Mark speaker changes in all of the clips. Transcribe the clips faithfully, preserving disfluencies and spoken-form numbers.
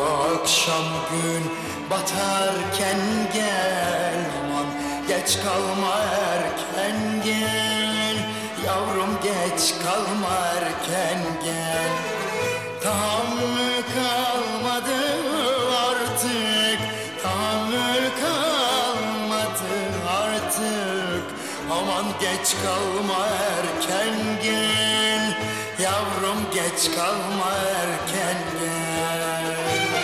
Speaker 1: akşam gün batarken gel, aman geç kalma erken gel. Yavrum geç kalma erken gel. Tahammül kalmadı artık, tahammül kalmadı artık. Aman geç kalma erken gel. Yavrum geç kalma erken gel.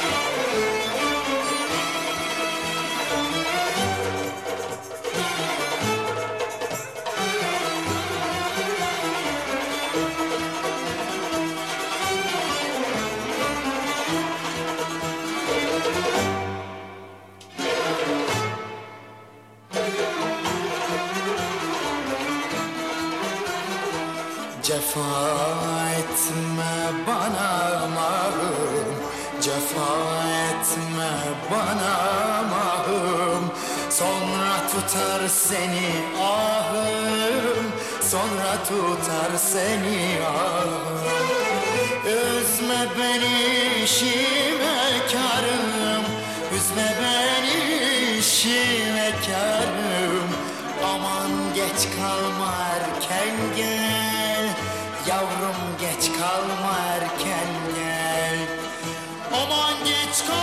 Speaker 1: Cefa etme bana mahım, cefa etme bana mahım. Sonra tutar seni ahım, sonra tutar seni ahım. Üzme beni şivekarım, üzme beni şivekarım. Aman geç kalma erken gel. Yavrum geç kalma erken gel. Aman geç kalma.